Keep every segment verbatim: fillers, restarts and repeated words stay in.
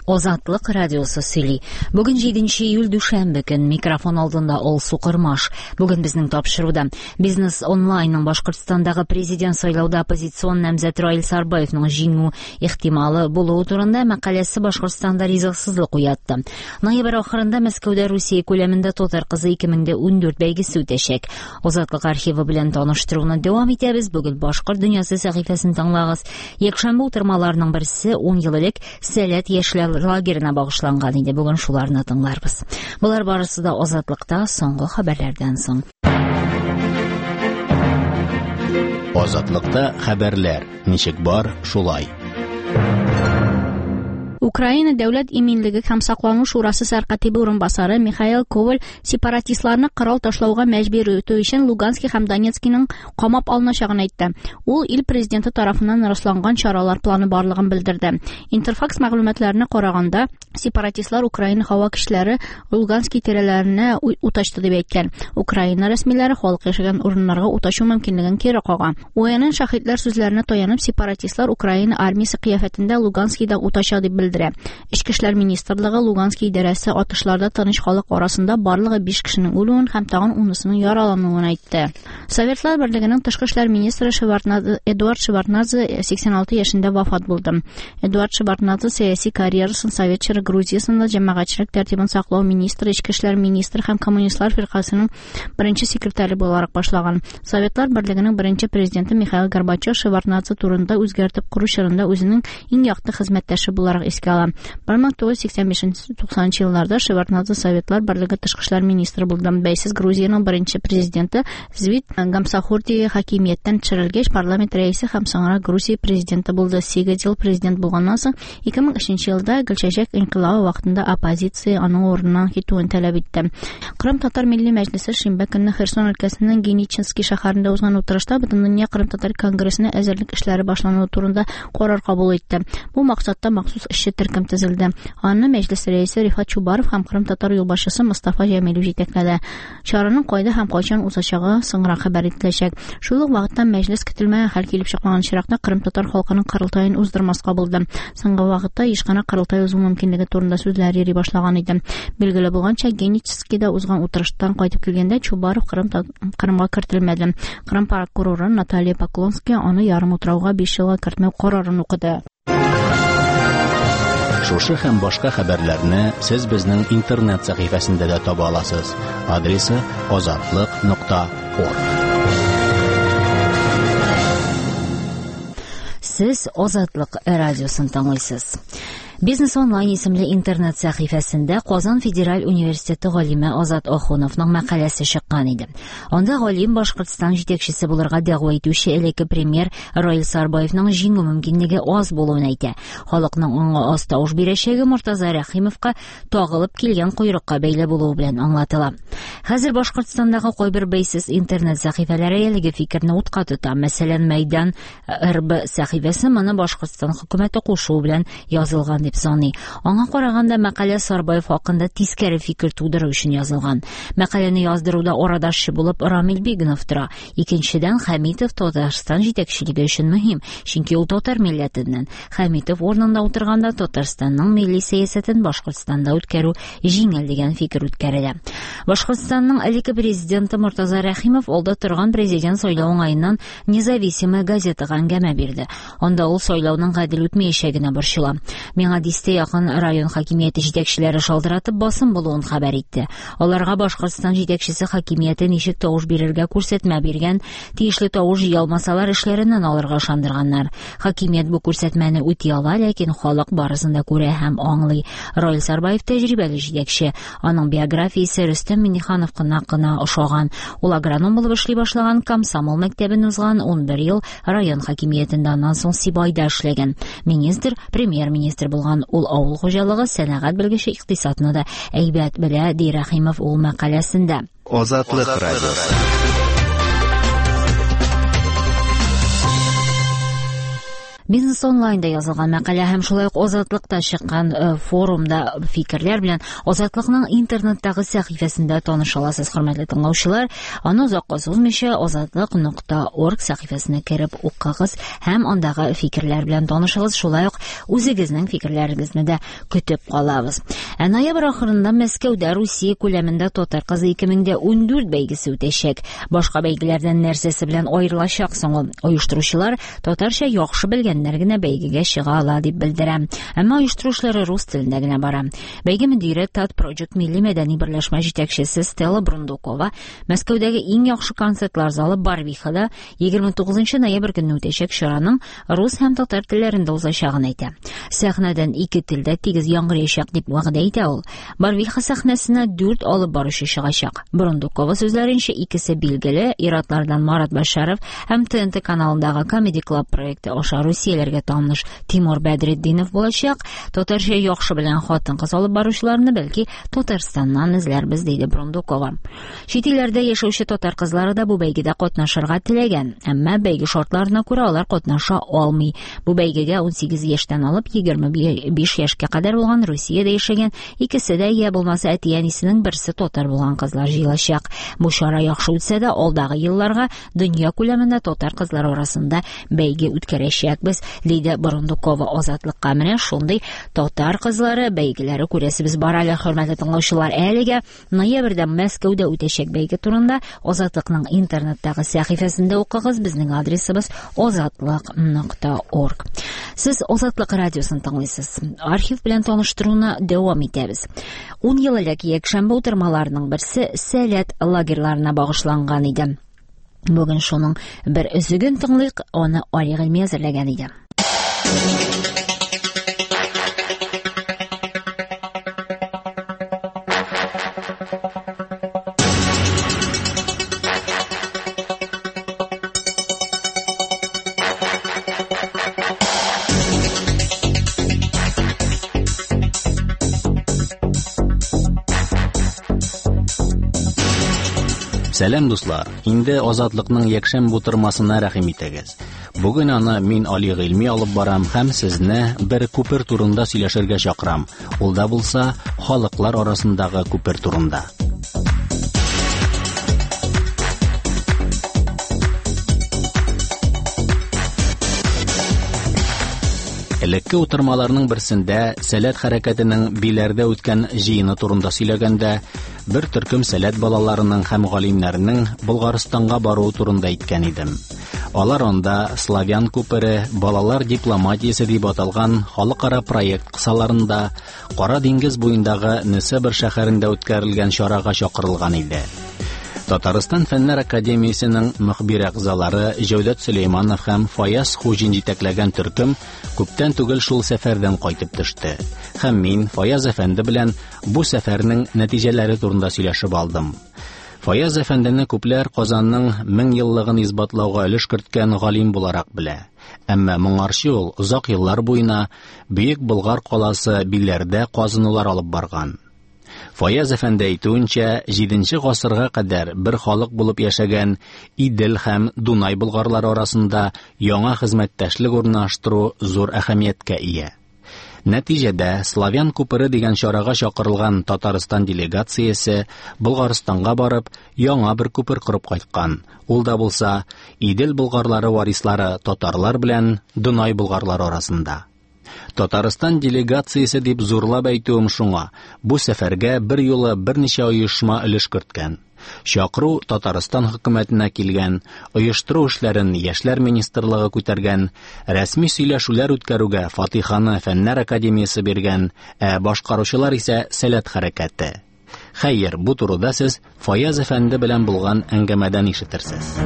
Азатлык радиосы сөйли. Бүген җиденче июль дүшәмбе көн. Микрофон алдында Ол Сукырмаш. Бүген безнең тапшыруда Бизнес онлайнның Башкортстандагы президент сайлауда оппозицион намзәт Раил Сарбаевның җиңү ихтималы булуы турында мәкаләсе Башкортстанда ризыксызлык уятты. Ноябрь ахырында Мәскәүдә Русия күләмендә Татар кызы ике мең ундүрт бәйгесе үтәчәк. Азатлык архивы белән таныштыруны дәвам итәбез. Бүген Башкорт дөньясы сәхифәсен тыңлагыз. Якшәмбе утырмаларының берсе ун ел элек Сәләт яшьләр лагерына багышланган иде. Бүген шуларны тыңларбыз. Булар барысы да Азатлыкта соңгы хәбәрләрдән соң. Азатлыкта хәбәрләр. Ничек бар, шулай. Украина дәүләт иминлеге һәм саклану шурасы сәркатибы урынбасары Михаил Коваль сепаратистларны кырау ташлауга мәҗбүр итү өчен Луганский һәм Донецкийның камап алыначагын әйтте. Ул ил президенты тарафыннан расланган чаралар планы барлыгын белдерде. Интерфакс мәгълүматларына караганда, сепаратистлар Украина һава көчләре Луганский тирәләренә уташты дип әйткән. Украина рәсмиләре халык яшәгән урыннарга уташу мөмкинлеген кире каган. ООНның шаһидләр сүзләренә таянып, сепаратистлар Украина армиясе кыяфәтендә Луганскийда уташа дип белдерде. Эчке эшләр министрлыгы Луганский идарәсе атышларда тыныч халык арасында барлыгы биш кешенең үлүен һәм тагын унысының яралануын әйтте. Советлар Берлегенең тышкы эшләр министры Шеварднадзе Эдуард Шеварднадзе сиксән алты яшендә вафат булды. Эдуард Шеварднадзе сәяси карьерасын Советчылар Грузиясында җәмәгатьчелек тәртибен саклау министры, эчке эшләр министры һәм коммунистлар фиркасының беренче секретаре буларак башлаган. Советлар Берлегенең беренче президенты Михаил Горбачев Шеварднадзе турында үзгәртеп кору чорында үзенең иң якты хезмәттәше буларак искала. bir ming to'qqiz yuz sakson beshinchi to'qsoninchi yillarda Shevardnadze Sovetlar Birligi tashqi ishlar ministri bo'ldi. Baysiz Gruziyaning birinchi prezidenti Zvit Gamsahurdi hokimiyatdan tushirilgach, parlament raisi ham so'ngra Gruziya prezidenti bo'ldi. sekiz yil prezident bo'lgandan so'ng ikki ming uchinchi yilda Gulchajak inqilobi vaqtida oppozitsiya uning o'rnidan ketishini talab etdi. Qrim Tatar Milliy Majlisi shanba kuni Xerson o'lkasining Genichinskiy shahrida o'zgan o'tirishda Butundunyo Qrim Tatar kongressini azirlik ishlari boshlanuvi turida qaror qabul etdi. Bu maqsadda maxsus ishchi turkum tuzildi. Аны мәҗлес рәисе Рифат Чубаров һәм Кырым татар юлбашчысы Мустафа Җәмилев җитәкләде. Чараның кайда һәм кайчан узачагы соңрак хәбәр ителәчәк. Шул ук вакытта мәҗлес көтелмәгән хәл килеп чыккан чиракта Кырым татар халкының кырылтаен уздырмаска булды. Соңгы вакытта ешкана кырылтай узу мөмкинлеге турында сүзләр йөри башлаган иде. Билгеле булганча, Геническийда узган утырыштан кайтып килгәндә Чубаров Кырым Кырымга кертелмәде. Кырым прокуроры Наталья Поклонская аны ярым утрауга биш елга кертмәү карарын укыды. Шушы һәм башка хәбәрләрне сез безнең интернет сәхифәсендә дә таба аласыз. Адресы азатлык нокта орг. Сез Азатлык радиосын тыңлыйсыз. Бизнес онлайн исемле интернет сәхифәсендә Казан Федераль университеты галиме Азат Ахуновның мәкаләсе чыккан иде. Анда галим Башкортстан җитәкчесе булырга дәгъва итүче элекке премьер Раил Сарбаевның җиңү мөмкинлеге аз булуын әйтә. Халыкның аңа аз тавыш бирәчәге Муртаза Рәхимовка тагылып килгән койрыкка бәйле булуы белән аңлатыла. Хәзер Башкортстандагы кайбер бәйсез интернет сәхифәләре әлеге фикерне утка тота. Мәсәлән, Мәйдан РБ сәхифәсе моны Башкортстан хөкүмәте кушуы белән язылган дип саный. Аңа караганда мәкалә Сарбаев хакында тискәре фикер тудыру өчен язылган. Мәкаләне яздыруда арадашчы булып Рамил Бигнов тора. Икенчедән, Хәмитов Татарстан җитәкчелеге өчен мөһим, чөнки ул татар милләтеннән. Хәмитов урынында утырганда Татарстанның милли сәясәтен Башкортстанда үткәрү җиңел дигән фикер үткәрелә. Башкортстанның элекке президенты Муртаза Рәхимов алда торган президент сайлау уңаеннан Независимая газетага әңгәмә бирде. Анда ул сайлауның гадел үтмәячәгенә борчыла. Миңа дистә якын район хакимияте җитәкчеләре шалтыратып басым булуын хәбәр итте. Аларга Башкортстан җитәкчесе хакимияте ничек тавыш бирергә күрсәтмә биргән, тиешле тавыш җыя алмасалар эшләреннән алырга ышандырганнар. Хакимият бу күрсәтмәне үти ала, ләкин халык барысын да күрә һәм аңлый. Раил Сарбаев тәҗрибәле җитәкче. Аның биографиясе Рөстәм Миңнехановка кына ошаган. Ул агроном булып эшли башлаган, Комсомол мәктәбен узган, ун бер ел район хакимиятендә, аннан соң Сибайда эшләгән. Министр, премьер-министр булган. Ул авыл хуҗалыгы, сәнәгать белгече, икътисадны да әйбәт белә, ди Рәхимов ул мәкаләсендә. Азатлык радиосы. Бизнес онлайнда язылган мәкалә һәм шулай ук Азатлыкта чыккан э, форумда фикерләр белән Азатлыкның интернеттагы сәхифәсендә таныша аласыз, хөрмәтле тыңлаучылар. Аны озакка сузмыйча азатлык нокта орг сәхифәсенә кереп укыгыз һәм андагы фикерләр белән танышыгыз. Шулай ук үзегезнең фикерләрегезне дә көтеп калабыз. Ә ноябрь ахырында Мәскәүдә Русия күләмендә Татар кызы ике мең ундүрт бәйгесе үтәчәк. Башка бәйгеләрдән нәрсәсе белән аерылачак соң ул? Оештыручылар татарча яхшы белгәннәр генә бәйгегә чыга ала дип белдерә. Әмма оештыручылары рус телендә генә бара. Бәйге мөдире Tat Project милли мәдәни берләшмә җитәкчесе Стелла Брундукова Мәскәүдәге иң яхшы концертлар залы Барвихада егерме тугызынчы ноябрь көнне үтәчәк чараның рус һәм татар телләрендә узачагын әйтә. Сәхнәдән ике телдә тигез яңгыраячак дип вәгъдә итә ул. Барвиха сәхнәсенә дүрт алып баручы чыгачак. Брундукова сүзләренчә, икесе билгеле ир-атлардан Марат Башаров һәм Т Н Т каналындагы Comedy Club проекты аша Русияләргә таныш Тимур Бәдретдинов булачак. Татарча яхшы белән хатын-кыз алып баручыларны бәлки Татарстаннан эзләрбез, диде Брундукова. Чит илләрдә яшәүче татар кызлары да бу бәйгедә катнашырга теләгән, әмма бәйге шартларына күрә алар катнаша алмый. Бу бәйгегә ун сигез яшьтән алып егерме биш яшькә кадәр булган Русиядә яшәгән икесе дә я булмаса әти-әнисенең берсе татар булган кызлар җыелачак. Бу чара яхшы үтсә дә, алдагы елларга дөнья күләмендә татар кызлары арасында бәйге үткәрәчәкбез, диде Брундукова Азатлыкка. Менә шундый татар кызлары бәйгеләре күрәсебез бар әле, хөрмәтле тыңлаучылар. Әлегә ноябрьдә Мәскәүдә үтәчәк бәйге турында Азатлыкның интернеттагы сәхифәсендә укыгыз. Безнең адресыбыз азатлык нокта орг. Сез Азатлык радиосын тыңлыйсыз. Архив белән таныштыруны дәвам итәбез. ун ел элек якшәмбе утырмаларының берсе Сәләт лагерьларына багышланган иде. Бүген шуның бер өзеген тыңлыйк, аны Али Гыйльми әзерләгән иде. Сәлам дуслар, инде Азатлыкның якшәмбе утырмасына рәхим итегез. Бүген аны мин Али Гыйльми алып барам һәм сезне бер күпер турында сөйләшергә чакырам. Ул да булса халыклар арасындагы күпер турында. Элекке утырмаларның берсендә Сәләт хәрәкәтенең биләрдә үткән җыены турында сөйләгәндә, бер төркем Сәләт балаларының һәм галимнәрнең Булгарстанга баруы турында әйткән идем. Алар анда Славян күпере, балалар дипломатиясе дип аталган халыкара проект кысаларында Кара диңгез буендагы Несебр шәһәрендә үткәрелгән чарага чакырылган иде. Татарстан Фәннәр академиясенең мөхбир әгъзалары Җәүдәт Сөләйманов һәм Фаяз Хуҗин җитәкләгән төркем күптән түгел шул сәфәрдән кайтып төште. Һәм мин Фаяз әфәнде белән бу сәфәрнең нәтиҗәләре турында сөйләшеп алдым. Фаяз әфәндене күпләр Казанның мең еллыгын исбатлауга өлеш керткән галим буларак белә. Әмма моңарчы ул озак еллар буена Бөек Болгар каласы биләрдә казынулар алып барган. Фаяз әфәнде әйтүенчә, җиденче гасырга кадәр бер халык булып яшәгән Идел һәм Дунай болгарлары арасында яңа хезмәттәшлек урнаштыру зур әһәмияткә ия. Нәтиҗәдә Славян күпере дигән чарага чакырылган Татарстан делегациясе Булгарстанга барып, яңа бер күпер корып кайткан. Ул да булса Идел болгарлары варислары татарлар белән Дунай болгарлары арасында. Татарстан делегациясе дип зурлап әйтүем шуңа, бу сәфәргә бер юлы берничә оешма өлеш керткән. Чакыру Татарстан хөкүмәтенә килгән, оештыру эшләрен Яшьләр министрлыгы күтәргән, рәсми сөйләшүләр үткәрүгә Фатиханы Фәннәр академиясе биргән, ә башкаручылар исә Сәләт хәрәкәте. Хәер, бу турыда сез Фаяз әфәнде белән булган әңгәмәдән ишетерсез.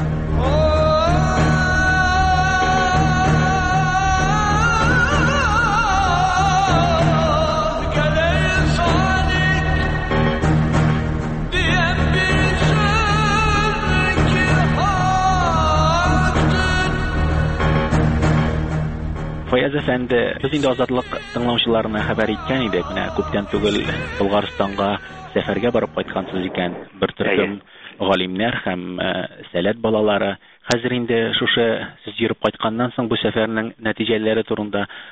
Фаяз әфәнде, без инде Азатлык тыңлаучыларына хәбәр иткән идек, менә күптән түгел Булгарстанга сәфәргә барып кайткансыз икән, бер төркем галимнәр һәм Сәләт балалары. Хәзер инде шушы сез йөреп кайтканнан соң бу сәфәрнең нәтиҗәләре турында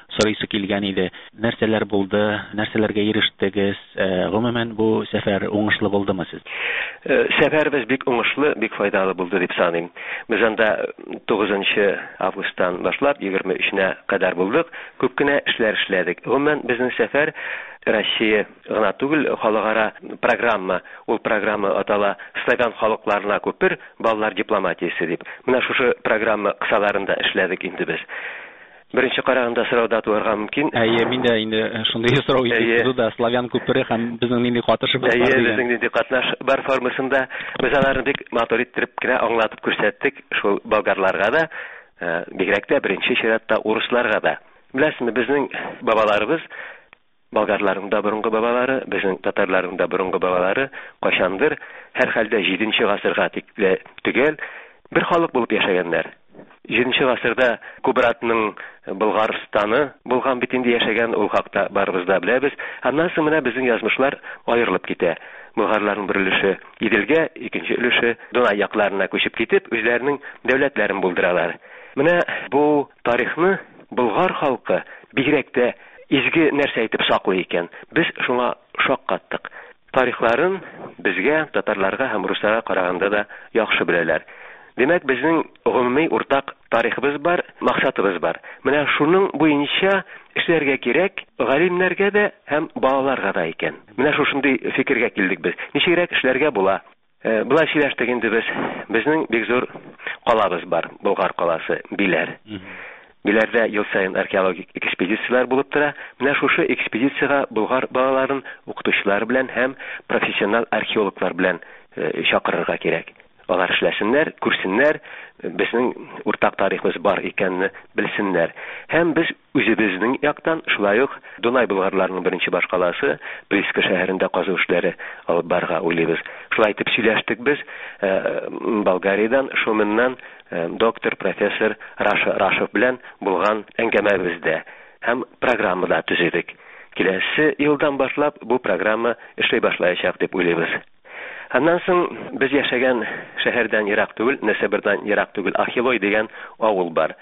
сорыйсы килгән иде. Нәрсәләр булды, нәрсәләргә ирештегез? Гомумән бу сәфәр уңышлы булдымы сез? Сәфәрбез бик уңышлы, бик файдалы булды дип саныйм. Без анда тугызынчы августтан башлап егерме өченә кадәр булдык. Күп кенә эшләр эшләдек. Гомумән безнең сәфәр Россия гына түгел, халыкара программа, ул программа атала Славян халыкларына күпер балалар дипломатиясе дип. Менә шушы программа кысаларында эшләдек инде без. Беренче караганда сорауда туарга мөмкин. Әйе, мин дә инде шундый сорау итеп да Славян күпере һәм безнең нинди катнашыбыз бар дигән. Әйе, безнең нинди катнаш бар формасында без аларны бик матур итеп кенә аңлатып күрсәттек, шул болгарларга да, бигрәк тә беренче чиратта урысларга да. Беләсезме, безнең бабаларыбыз, болгарларның да борынгы бабалары, безнең татарларның да борынгы бабалары кайчандыр һәр хәлдә җиденче гасырга тикле түгел бер халык булып яшәгәннәр. җиденче гасырда Кубратның Болгарстаны булган бит инде яшәгән, ул хакта барыбыз да беләбез. Аннан соң менә безнең язмышлар аерылып китә. Болгарларның бер өлеше Иделгә, икенче өлеше Дунай якларына күчеп китеп, үзләренең дәүләтләрен булдыралар. Менә бу тарихны болгар халкы бигрәк тә изге нәрсә итеп саклый икән. Без шуңа шаккаттык. Тарихларын безгә, татарларга һәм русларга караганда да яхшы беләләр. Демәк, безнең гомуми уртак тарихыбыз бар, максатыбыз бар. Менә шуның буенча эшләргә кирәк, галимнәргә дә һәм балаларга да икән. Менә шушындый фикергә килдек без. Ничегрәк эшләргә була? Э, Булай сөйләштек инде без. Безнең бик зур калабыз бар, Болгар каласы, Биләр. Биләрдә ел сайын археологик экспедициялар булып тора. Менә шушы экспедициягә болгар балаларын укытучылар белән һәм профессионал археологлар белән э, чакырырга кирәк. Алар эшләсеннәр, күрсеннәр, безнең уртак тарихыбыз бар икәнне белсеннәр. Һәм без үзебезнең яктан шулай ук Дунай болгарларының беренче башкаласы Приска шәһәрендә казу эшләре алып барга уйлыйбыз. Шулай итеп сөйләштек без э, Болгариядән, Шуменнан э, доктор, профессор Раша Рашев белән булган әңгәмәбездә һәм программада төзедек. Киләсе елдан башлап бу программа эшләй башлаячак дип уйлыйбыз. Аннан соң без яшәгән шәһәрдән ерак түгел, Нәсәбердән ерак түгел Ахилой дигән авыл бар.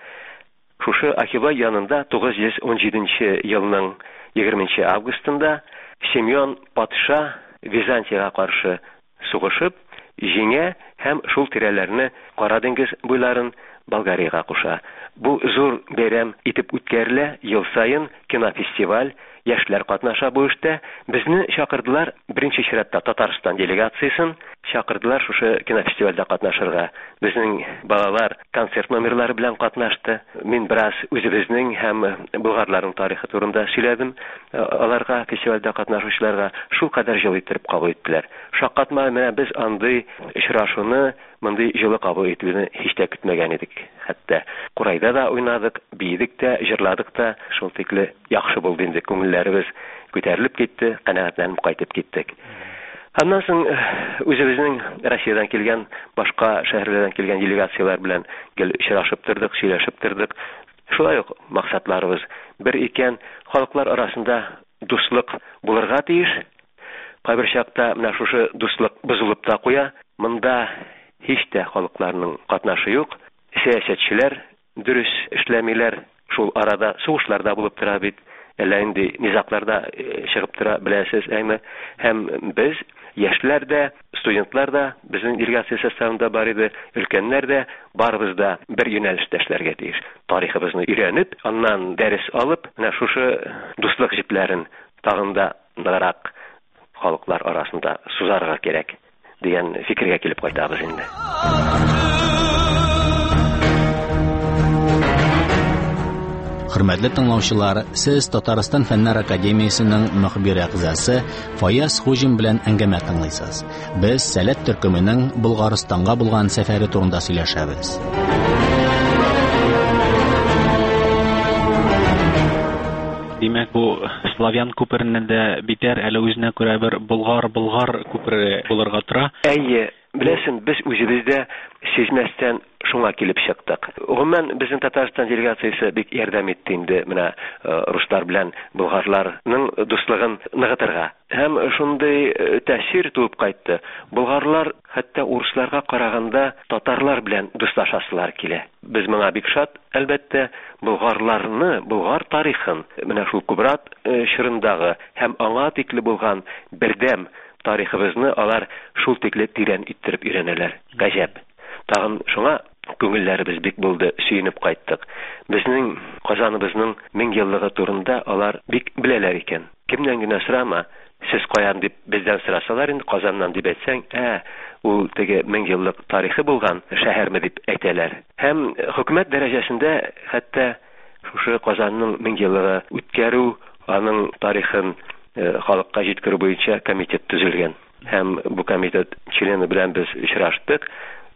Шушы Ахилой янында тугыз йөз ун җиденче елның егерменче августында Семен патша Византиягә каршы сугышып, җиңә һәм шул тирәләрне Кара диңгез буйларын Болгариягә куша. Бу зур бәйрәм итеп үткәрелә, ел сайын кинофестиваль, яшьләр катнаша бу эштә. Безне чакырдылар, беренче чиратта Татарстан делегациясын чакырдылар шушы кинофестивальдә катнашырга. Безнең балалар концерт номерлары белән катнашты. Мин бераз үзебезнең һәм болгарларның тарихы турында сөйләдем. Аларга, фестивальдә катнашучыларга шул кадәр җылы итеп кабул иттеләр. Шаккатма, менә без андый очрашуны, мондый җылы кабул итүне һич тә көтмәгән идек. Хәтта Курайда да уйнадык, биедек тә, җырладык та, шул тикле яхшы булды инде, күңелләребез күтәрелеп китте, канәгатьләнеп кайтып киттек. Аннан соң үзебезнең Россиядән килгән, башка шәһәрләрдән килгән делегациялар белән гел очрашып тордык, сөйләшеп тордык. Шулай ук максатларыбыз бер икән, халыклар арасында дуслык булырга тиеш. Кайбер чакта менә шушы дуслык бозылып та куя. Монда һич тә халыкларның катнашы юк. Сәясәтчеләр дөрес эшләмиләр, шул арада сугышларда булып тора бит. Әллә инде низакларда чыгып тора, беләсез, әйме? Һәм без, яшьләр дә, студентлар да безнең делегация составында бар иде, өлкәннәр дә, барыбыз да бер юнәлештә эшләргә тиеш. Тарихыбызны өйрәнеп, аннан дәрес алып, менә шушы дуслык җипләрен тагын да ныграк халыклар арасында сузарга кирәк дигән фикергә килеп кайтабыз инде. Хөрмәтле тыңлаучылар, сез Татарстан Фәннәр академиясенең мөхбир әгъзасы Фаяз Хуҗин белән әңгәмә тыңлыйсыз. Без Сәләт төркеменең Болгарстанга булган сәфәре турында сөйләшәбез. Димәк, бу Славян күпереннән дә битәр, әле үзенә күрә бер Болгар-Болгар күпере булырга тора. Әйе, беләсең, без үзебездә сизмәстән шуңа килеп чыктык. Гомумән безнең Татарстан делегациясе бик ярдәм итте инде менә руслар белән болгарларның дуслыгын ныгытырга. Һәм шундый тәэсир туып кайтты. Болгарлар хәтта урысларга караганда татарлар белән дуслашасылар килә. Без моңа бик шат, әлбәттә, болгарларны, болгар тарихын, менә шул Кубрат чорындагы һәм аңа тикле булган бердәм тарихыбызны алар шул тикле тирән иттереп өйрәнәләр. Гаҗәп. Тагын шуңа күңелләребез бик булды, сөенеп кайттык. Безнең Казаныбызның мең еллыгы турында алар бик беләләр икән. Кемнән генә сорама, сез каян дип бездән сорасалар инде, Казаннан дип әйтсәң, ә ул теге мең еллык тарихы булган шәһәрме дип әйтәләр. Һәм хөкүмәт дәрәҗәсендә хәтта шушы Казанның мең еллыгы үткәрү, аның тарихын халыкка җиткерү буенча комитет төзелгән. Һәм бу комитет члены белән без очраштык.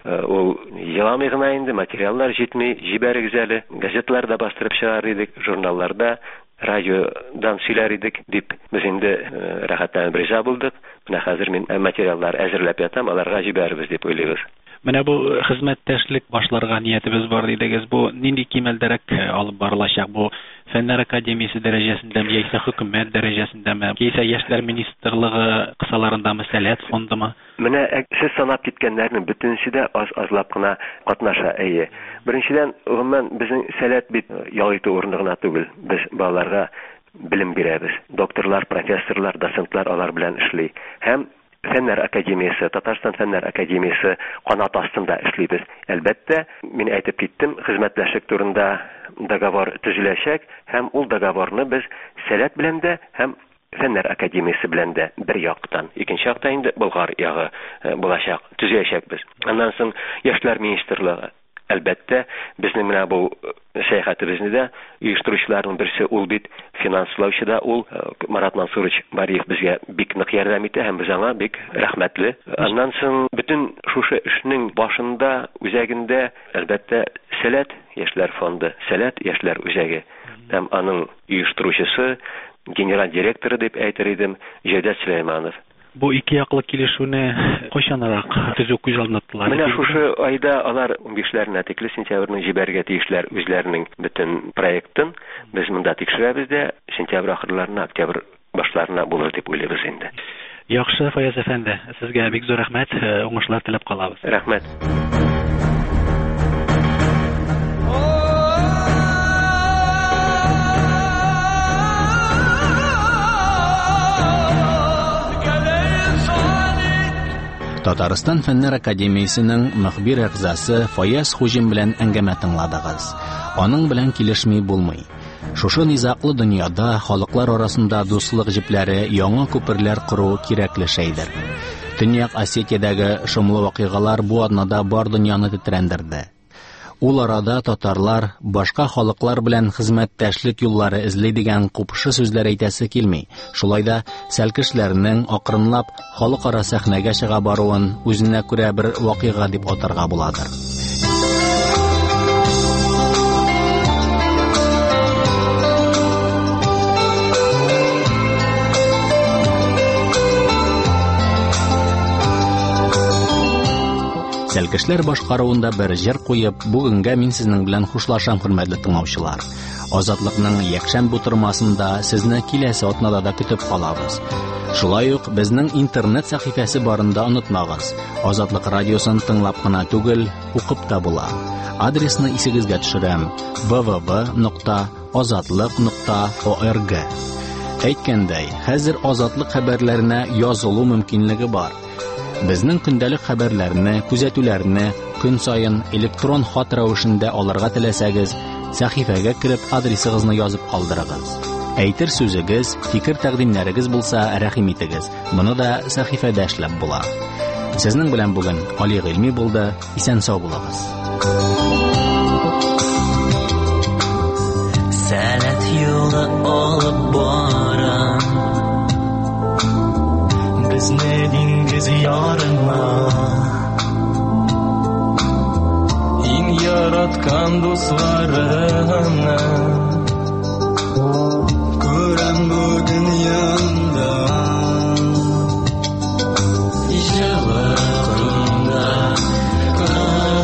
Ул еламый гына инде, материаллар җитми, җибәрегез әле. Газетларда бастырып чыгар идек, журналларда, радиодан сөйләр идек дип без инде рәхәтләнеп риза булдык. Менә хәзер мин материаллар әзерләп ятам, аларга җибәрбез дип уйлыйбыз. Менә бу хезмәттәшлек башларга ниятебез бар дидегез. Бу нинди кимәлдәрәк алып барылачак? Бу Фәннәр академиясе дәрәҗәсендәме, яисә хөкүмәт дәрәҗәсендәме, яисә яшьләр министрлыгы кысаларындамы, сәләт фондымы? Менә сез санап киткәннәрнең бөтенесе дә аз-азлап кына катнаша. Әйе. Беренчедән, гомумән безнең сәләт бит ял итү урыны гына түгел. Без балаларга белем бирәбез. Докторлар, профессорлар, доцентлар алар белән эшли. Һәм Фәннәр академиясе, Татарстан Фәннәр академиясе канат астында эшлибез. Әлбәттә, мин әйтеп киттем, хезмәттәшлек турында договор төзеләчәк, һәм ул договорны без сәләт белән дә һәм Фәннәр академиясе белән дә бер яктан, икенче якта инде Болгар ягы булачак, төзәчәкбез. Аннан соң яшьләр министрлыгы. Әлбәттә, безнең менә бу сәяхәтебезне дә оештыручыларның берсе ул бит финанслаучы да ул Марат Мансурович Бариев безгә бик нык ярдәм итә һәм без аңа бик рәхмәтле. Аннан соң бөтен шушы эшнең башында, үзәгендә әлбәттә сәләт яшьләр фонды, сәләт яшьләр үзәге һәм аның оештыручысы, генераль директоры дип әйтер идем, Җәүдәт Сөләйманов. Бу ике яклы килешүне кайчанрак төзү күз алдына тотылар? Менә шушы айда алар унбишләренә тикле сентябрьнең җибәргә тиешләр үзләренең бөтен проектын. Без монда тикшерәбез дә, сентябрь ахырларына, октябрь башларына булыр дип уйлыйбыз инде. Яхшы, Фаяз әфәнде, сезгә бик зур рәхмәт, уңышлар теләп калабыз. Рәхмәт. Татарстан Фәннәр академиясенең мөхбир әгъзасы Фаяз Хуҗин белән әңгәмә тыңладыгыз. Аның белән килешми булмый. Шушы низаклы дөньяда халыклар арасында дуслык җипләре, яңа күперләр кору кирәкле шәйдер. Төньяк Осетиядәге шомлы вакыйгалар бу атнада бар дөньяны тетрәндерде. Ул арада татарлар башка халыклар белән хезмәттәшлек юллары эзли дигән купшы сүзләр әйтәсе килми. Шулай да сәлкешләрнең акрынлап халыкара сәхнәгә чыга баруын үзенә күрә бер вакыйга дип атарга буладыр. Сәлкешләр башкаруында бер җыр куеп, бүгенгә мин сезнең белән хушлашам, хөрмәтле тыңлаучылар. Азатлыкның якшәмбе утырмасында сезне киләсе атнада да көтеп калабыз. Шулай ук безнең интернет сәхифәсе барында онытмагыз. Азатлык радиосын тыңлап кына түгел, укып та була. Адресны исегезгә төшерәм: дабл ю дабл ю дабл ю нокта азатлык нокта орг. Әйткәндәй, хәзер азатлык хәбәрләренә язылу мөмкинлеге бар. Безнең көндәлек хәбәрләрне, күзәтүләрне көн сайын электрон хат рәвешендә алырга теләсәгез, сәхифәгә кереп адресыгызны язып калдырыгыз. Әйтер сүзегез, фикер тәкъдимнәрегез булса, рәхим итегез. Моны да сәхифәдә эшләп була. Сезнең белән бүген Али Гыйльми булды. Исән сау булыгыз. Сәләт юлы алып бара безне диңгез ярына, иң яраткан дусларымны күрәм бу дөньяда. Җылы кырында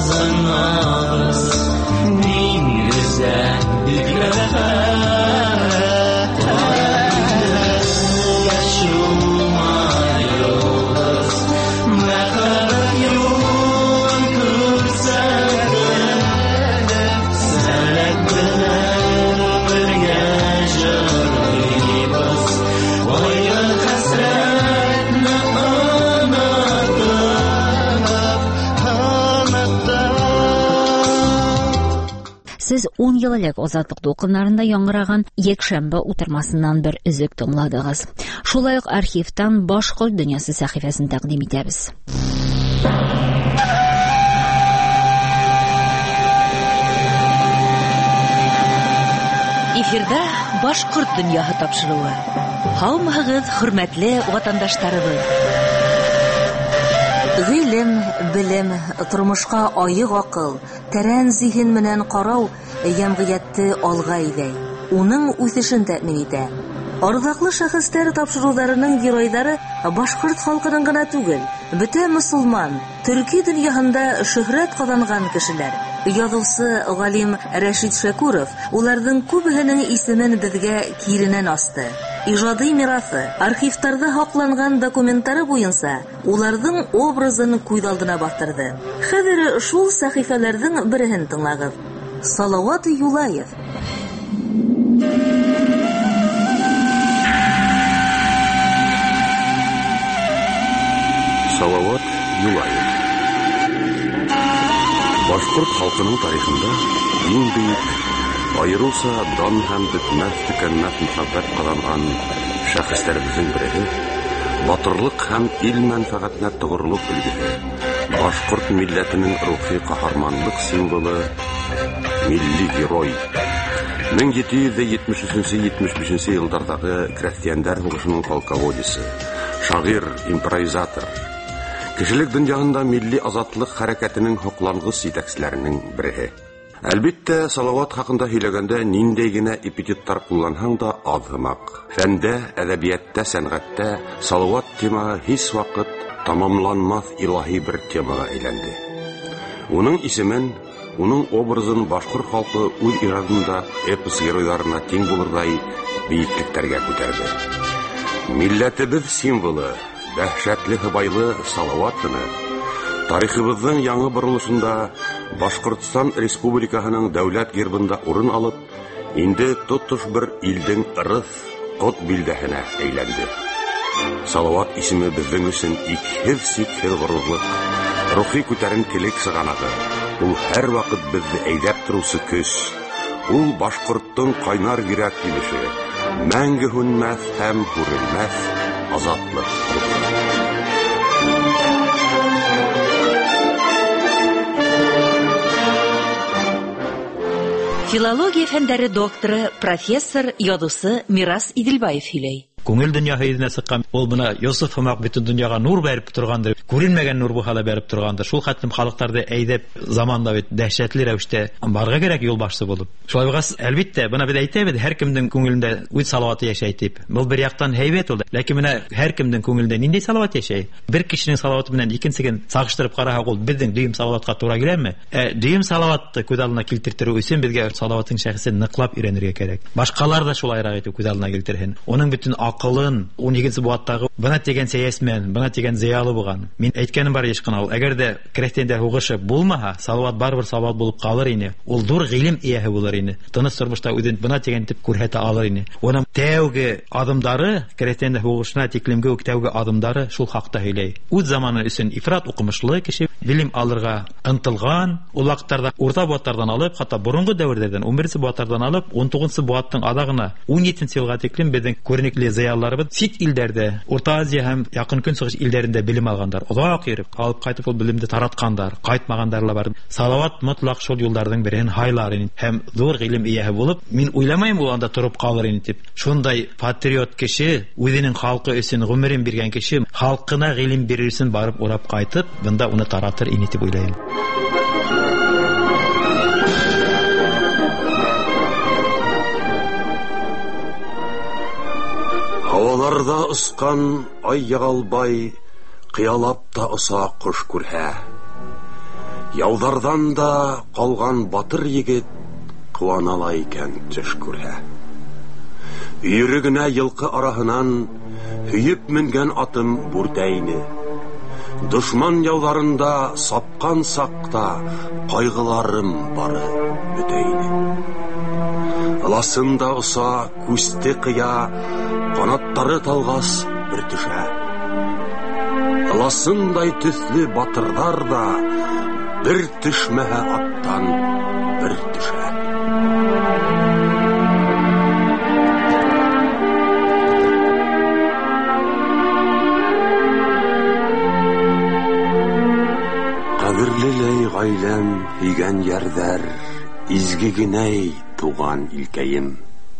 Сез ун ел элек Азатлык дулкыннарында яңгыраган якшәмбе утырмасыннан бер өзек тыңладыгыз. Шулай ук архивтан Башкорт дөньясы сәхифәсен тәкъдим итәбез. Эфирда Башкорт дөньяһы тапшыруы. Һаумыгыз, хөрмәтле ватандашларыбыз. Гыйлем, белем, тормышка аек акыл, тәрән зиһен менән карау җәмгыятьте алга идәй. Уның үсешен тәэмин итә. Ардаклы шәхестәр тапшыруларының геройдары башкорт халкының гына түгел, бөтен мөселман, төрки дөньяһында шөһрәт казанган кешеләр. Язучы галим Рәшид Шәкүров уларның күбеһенең исемен безгә киренән асты. Иҗади мирасы, архивларда хакланган документлары буенча уларның образын күз алдына бастырды. Хәзер шул сәхифәләрнең берен тыңлагыз. Салават Юлаев. Салават Юлаев. Башкорт халкының тарихында иң бөек, айрылса дан һәм бетмәс төкәнмәс мөхәббәт казанган шәхесләребезнең бере, батырлык һәм ил мәнфәгатенә тугрылык үлгеһе, башкорт милләтенең рухи каһарманлык символы, милли герой. мең җиде йөз җитмеш өченче - җитмеш бишенче еллардагы крестьяннар хугышының полководесы, шагыйрь, импровизатор. Кешелек дөньяһында милли азатлык хәрәкәтенең хоклангыч җитәкчеләренең бере. Әлбәттә, Салават хакында һөйләгәндә ниндәй генә эпитеттар кулланһаң да азгымак. Фәндә, әдәбиятта, сәнгатьтә Салават темасы һич вакыт тамамланмас илаһи бер темага әйләнде. Уның исемен, уның образын башкорт халкы үз ирадында эпос геройларына тиң булырдай биеклектәргә күтәрде. Милләтебез символы, дәһшәтле хыбайлы Салаватны тарихыбызның яңа борылышында Башкортстан Республикаһының дәүләт гербында урын алып, инде тотыш бер илдең ырыс код билдәһенә әйләнде. Салават исеме безнең өчен икһез-сикһез горурлык, рухи күтәренкелек сыганагы. Ул һәр вакыт безне әйдәп торучы көч. Ул башкорттың кайнар йөрәк тибеше, мәңге һүнмәс һәм күренмәс азатлык. Филология фәннәре докторы, профессор, язучы Мирас Иделбаев һөйләй. Күңел дөньяһы йөзенә сыккан, ул бына Йосыф Хомак бөтен дөньяга нур бәреп торгандыр, күренмәгән нур бу хәле бәреп торгандыр. Шул хәтлем халыкларда әйдәп заманда бит дәһшәтле рәвештә барга кирәк юлбашчы булып. Шулай булгас, әлбәттә, бuna без әйтәбез, һәркемнең күңелендә үз салаваты яшәй дип. Бу бер яктан һәйбәт ул, ләкин менә һәркемнең күңелендә нинди салават яшәй? Бер кешенең салаваты белән икенчесен сагыштырып караһак, ул безнең дөйем салаватка туры киләме? Ә дөйем салаватты күз алдына килтертерү өчен безгә салаватның шәхсен ныклап өйрәнергә кирәк. Башкалар да шулайрак итеп күз алдына килтерһен. Оның бүтән акылын уникенче буаттагы бына тигән сәясмән, бына тигән зыялы булган. Мин әйткәнем бар ешкына, ул әгәр дә крестьянда хугышы булмаһа, салават барбер салават булып калыр ине. Ул дур гыйлем ияһе булыр ине. Тыныч тормышта үзен бына тигән дип күрһәтә алыр ине. Оның тәүге адымдары, крестьянда хугышына тиклемгә үк тәүге адымдары шул хакта һөйләй. Үз заманы өчен ифрат укымышлы кеше, билим алырга ынтылган, ул вакыттарда урта буаттардан алып, хәтта борынгы дәврләрдән он беренче буаттардан алып, он тугызынчы буаттың адагына он җиденче елга тиклем безнең күренекле зыялыларыбыз сит илдәрдә, Урта Азия һәм Якын Көнчыгыш илдәрендә билим алгандар. Озак йөреп, алып кайтып ул билимне тараткандар, кайтмагандар ла бар. Салават мотлак шул юлларның берен хайлар ине һәм зур гыйлем ияһе булып, мин уйламыйм ул анда турып калыр ине дип. Шундай патриот кеше, үзенең халкы өчен гомерен биргән кеше, халкына гыйлем бирүсен барып урап кайтып, бunda уны таратыр ине дип уйлыйм. Havalarda ысқан ай ягалбай, кыялап та оса кош күрһә. Яудардан да калган батыр егет куанала икән төш күрһә. Йөрегенә йылкы араһынан һөеп менгән атым бүртәйне. Душман яуларында сапкан сакта кайгыларым бары бөтәйне. Ласында оса күсте кыя, канаттары талгас бер төшә. Ласындай төсле батырлар да бер төшмәһә аттан бер төшә. гаиләм, һөйгән ярҙар, изге генәй туган илкәйем.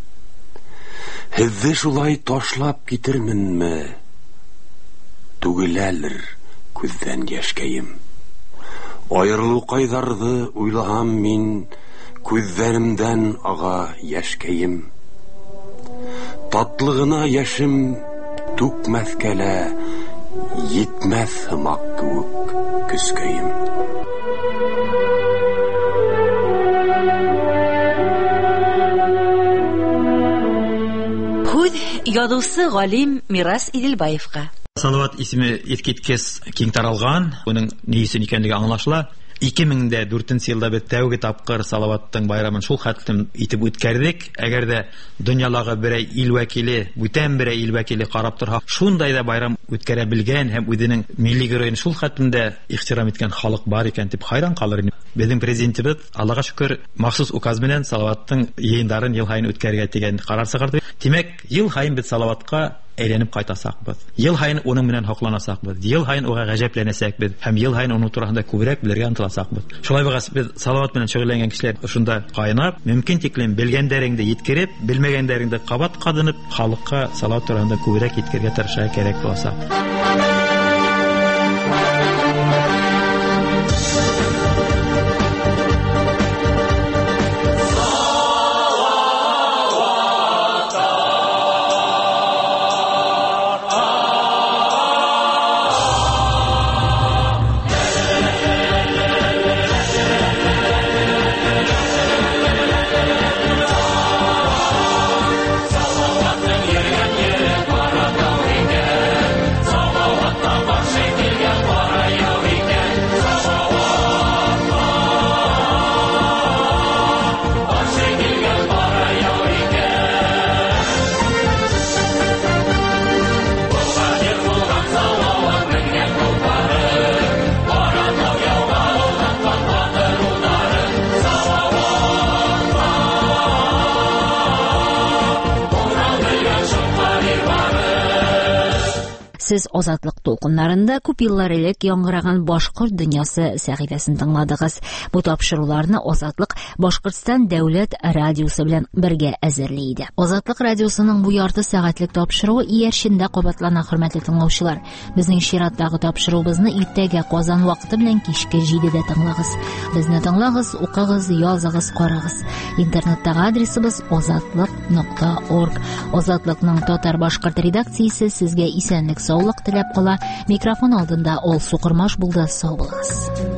Һеҙҙе шулай ташлап китерменме? Түгеләлер күҙҙән йәшкәйем. Айырылыу ҡайҙарҙы уйлаһам мин, күҙҙәремдән ага йәшкәйем. Татлығына йәшем түкмәҫкәлә, етмәҫ һымаҡ кеүек көскәйем. Һүҙ яҙыусы Ғалим Мирас Иҙелбаевҡа. Салават исеме иҫкиткес киң таралған, уның ни өсөн икәнлеге аңлашыла. ике мең дә дүртенсе елда беҙ тәүге тапҡыр Салаваттың байрамын шул хәтлем итеп үткәрҙек. Әгәр дә донъялағы берәй ил вәкиле, бүтән берәй ил вәкиле ҡарап торһа, шундай да байрам үткәрә белгән һәм үҙенең милли геройын шул хәтлемдә ихтирам иткән халыҡ бар икән тип хайран ҡалыр инем. Беҙҙең президентыбыҙ, Аллаға шөкөр, махсус указ менән Салаваттың йыйындарын йыл һайын үткәрергә тигән ҡарар сығарҙы. Тимәк, йыл һайын беҙ Салаватҡа әйләнеп ҡайтасаҡбыҙ. Йыл һайын уның менән һоҡланасаҡбыҙ. Йыл һайын уға ғәжәпләнәсәкбеҙ һәм йыл һайын уның тураһында күберәк белергә ынтыласаҡбыҙ. Шулай булғас, беҙ Салават менән шөғөлләнгән кешеләр ошонда ҡайнап, мөмкин тиклем белгәндәреңде еткереп, белмәгәндәреңде ҡабат ҡаҙынып, халыҡҡа Салават тураһында күберәк еткергә тырышырға кәрәк буласаҡ. Сез Азатлык тулҡыннарында күп йыллар элек яңғыраған Башҡорт донъясы сәхифәсен тыңладығыз. Бу тапшырыуларны Азатлык Башҡортостан дәүләт радиосы белән бергә әзерләй иде. Азатлык радиосының бу ярты сәғәтлек тапшырыуы ияршендә ҡабатлана, хөрмәтле тыңлаусылар. Безнең чираттагы тапшырыуыбызны иртәгә Ҡазан ваҡыты белән кичке җидедә тыңлагыз. Безне тыңлагыз, уҡығыз, яҙығыз, ҡарағыз. Интернеттагы адресыбыз азатлык нокта орг. Азатлыкның татар-башҡорт редакциясе сезгә исәнлек, саулыҡ теләп ҡала. Микрофон алдында ул Суҡырмаш булды. Сау булығыз.